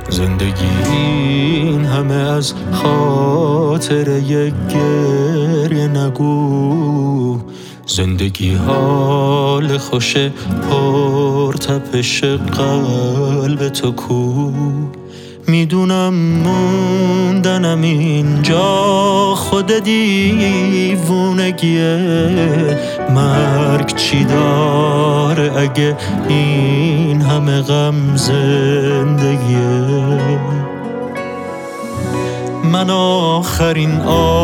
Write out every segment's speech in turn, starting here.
زندگی این همه از خاطر یک گریه نگو. زندگی حال خوش پرتپش قلب تو کو. میدونم موندنم اینجا خود دیوونگیه. مرگ چی داره اگه این همه غم زندگیه؟ من آخرین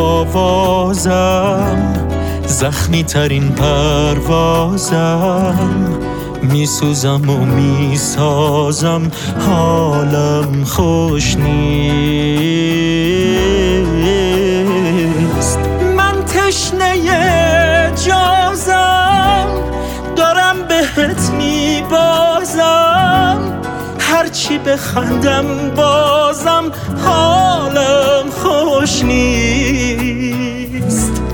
آوازم، زخمی ترین پروازم، میسوزم و میسازم، حالم خوش نیست. من تشنه جازم، دارم بهت میبازم، هرچی بخندم بازم حالم خوش نیست.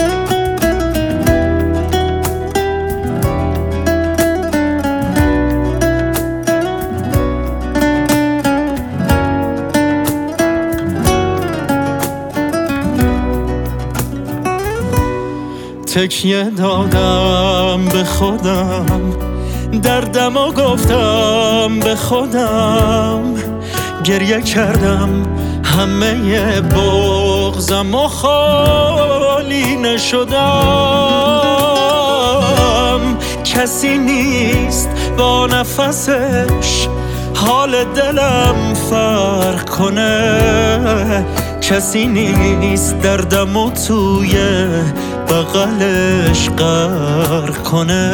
تکیه دادم به خودم، دردم و گفتم به خودم، گریه کردم همه بغضم و خالی نشدم. کسی نیست با نفسش حال دلم فرق کنه، کسی نیست دردم و توی بغلش غرق کنه.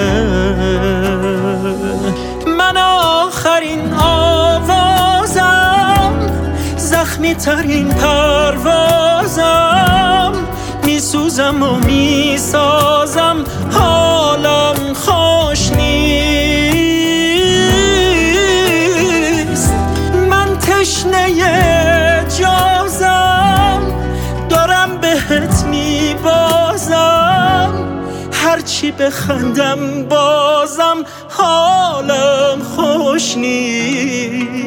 من آخرین آوازم، زخمی ترین پروازم، میسوزم و میسازم حالم خوش نیست. من تشنه جازم، دارم بهت میبازم، هرچی بخندم بازم حالم خوش نیست.